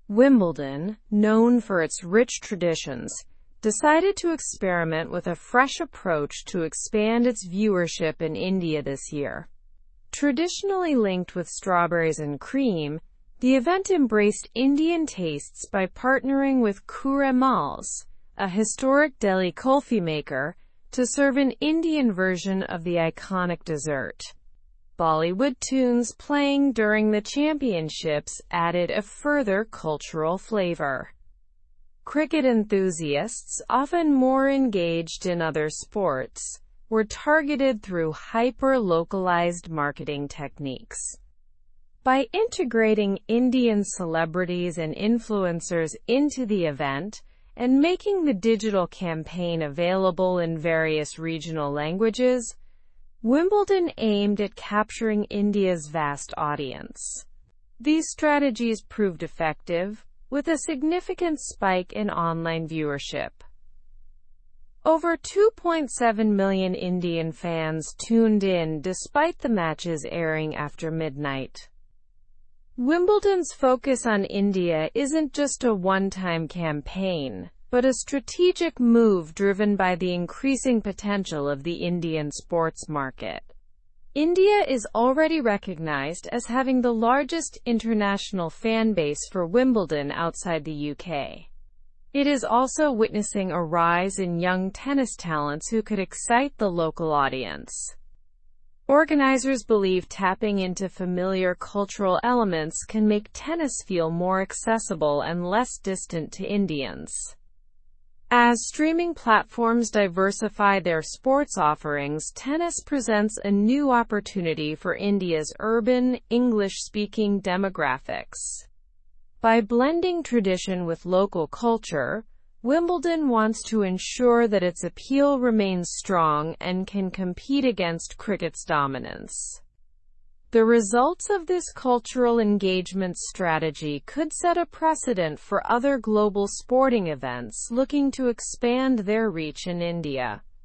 Wimbledon, known for its rich traditions, decided to experiment with a fresh approach to expand its viewership in India this year. Traditionally linked with strawberries and cream, the event embraced Indian tastes by partnering with Kure Mals, a historic Delhi kulfi maker, to serve an Indian version of the iconic dessert. Bollywood tunes playing during the championships added a further cultural flavor. Cricket enthusiasts, often more engaged in other sports, were targeted through hyper-localized marketing techniques. By integrating Indian celebrities and influencers into the event, and making the digital campaign available in various regional languages, Wimbledon aimed at capturing India's vast audience. These strategies proved effective, with a significant spike in online viewership. Over 2.7 million Indian fans tuned in despite the matches airing after midnight. Wimbledon's focus on India isn't just a one-time campaign, but a strategic move driven by the increasing potential of the Indian sports market. India is already recognized as having the largest international fan base for Wimbledon outside the UK. It is also witnessing a rise in young tennis talents who could excite the local audience. Organizers believe tapping into familiar cultural elements can make tennis feel more accessible and less distant to Indians. As streaming platforms diversify their sports offerings, tennis presents a new opportunity for India's urban, English-speaking demographics. By blending tradition with local culture, Wimbledon wants to ensure that its appeal remains strong and can compete against cricket's dominance. The results of this cultural engagement strategy could set a precedent for other global sporting events looking to expand their reach in India.